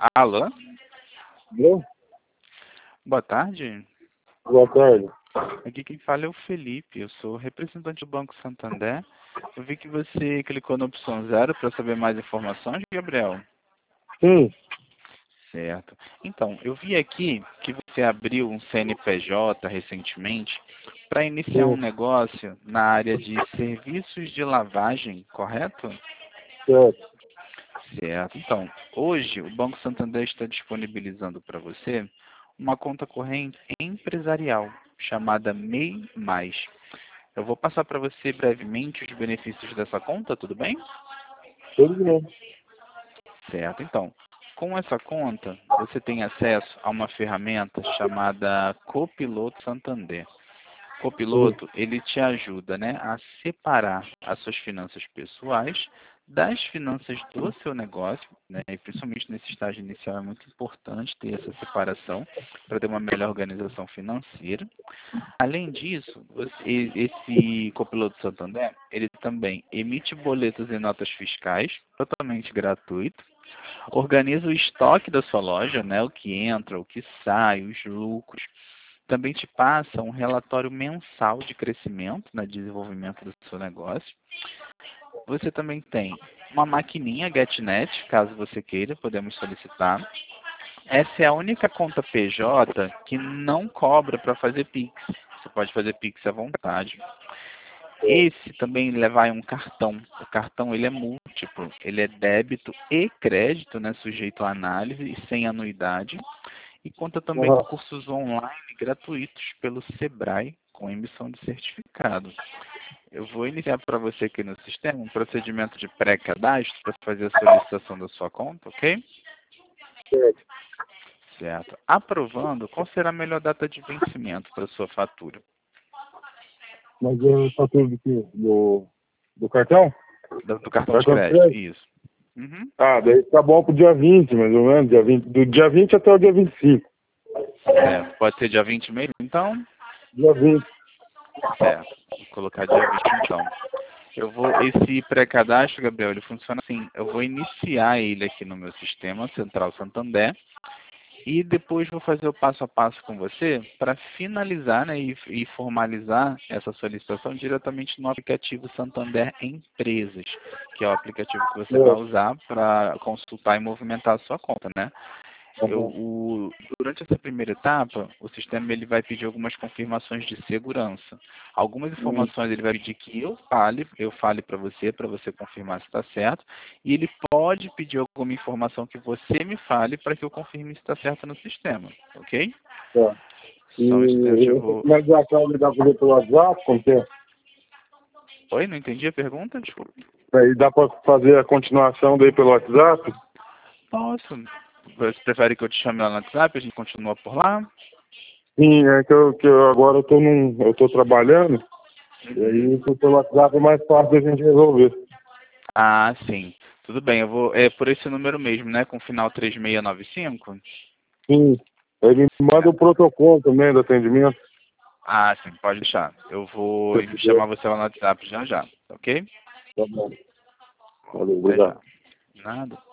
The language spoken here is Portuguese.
Alô? Alô? Boa tarde. Boa tarde. Aqui quem fala é o Felipe, eu sou representante do Banco Santander. Eu vi que você clicou na opção 0 para saber mais informações, Gabriel. Sim, Certo. Então, eu vi aqui que você abriu um CNPJ recentemente para iniciar um sim, negócio na área de serviços de lavagem, correto? certo. Certo. Então, hoje o Banco Santander está disponibilizando para você uma conta corrente empresarial chamada MEI Mais. Eu vou passar para você brevemente os benefícios dessa conta, tudo bem? Tudo bem. Certo. Então, com essa conta, você tem acesso a uma ferramenta chamada Copiloto Santander. Sim. Copiloto, ele te ajuda, né, a separar as suas finanças pessoais das finanças do seu negócio, né, e principalmente nesse estágio inicial é muito importante ter essa separação para ter uma melhor organização financeira. Além disso, esse Copiloto Santander, ele também emite boletos e notas fiscais totalmente gratuito, organiza o estoque da sua loja, né, o que entra, o que sai, os lucros, também te passa um relatório mensal de crescimento, né, de desenvolvimento do seu negócio. Você também tem uma maquininha GetNet, caso você queira, podemos solicitar. Essa é a única conta PJ que não cobra para fazer Pix. Você pode fazer Pix à vontade. Esse também leva um cartão. O cartão ele é múltiplo, ele é débito e crédito, né, sujeito à análise e sem anuidade. E conta também com Aham. cursos online gratuitos pelo Sebrae com emissão de certificado. Eu vou iniciar para você aqui no sistema um procedimento de pré-cadastro para fazer a solicitação da sua conta, ok? Certo. Certo. Aprovando, qual será a melhor data de vencimento para a sua fatura? Mas eu só tudo aqui do cartão? Do cartão de Cartão de crédito, crédito? isso. Uhum. Ah, daí tá bom pro dia 20, mais ou menos. Do dia 20 até o dia 25. Certo. Pode ser dia 20 mesmo, então? Dia 20. Certo. Vou colocar dia 20, então. Esse pré-cadastro, Gabriel, ele funciona assim. Eu vou iniciar ele aqui no meu sistema Central Santander e depois vou fazer o passo a passo com você para finalizar, né, e formalizar essa solicitação diretamente no aplicativo Santander Empresas, que é o aplicativo que você vai Certo. usar para consultar e movimentar a sua conta, né? Aham. Durante essa primeira etapa, o sistema ele vai pedir algumas confirmações de segurança. Algumas Hum. informações ele vai pedir que eu fale para você confirmar se está certo, e ele pode pedir alguma informação que você me fale para que eu confirme se está certo no sistema, ok? Tá. Só um instante, eu E essa vou... finalização me dá pra fazer pelo WhatsApp? Como que é? Oi, não entendi a pergunta? Desculpa. Aí dá pra fazer a continuação daí pelo WhatsApp? Posso. Você prefere que eu te chame lá no WhatsApp? A gente continua por lá? Sim, é que eu agora eu tô trabalhando, e Uhum. aí pelo WhatsApp é mais fácil a gente resolver. Ah, sim. Tudo bem, eu vou. É por esse número mesmo, né? Com final 3695? Sim. Ele manda o Certo. protocolo também do atendimento, Ah, sim, pode deixar. Eu se vou você quiser. chamar você lá no WhatsApp já já, ok? Tá bom. Valeu, Até obrigado. já. Nada.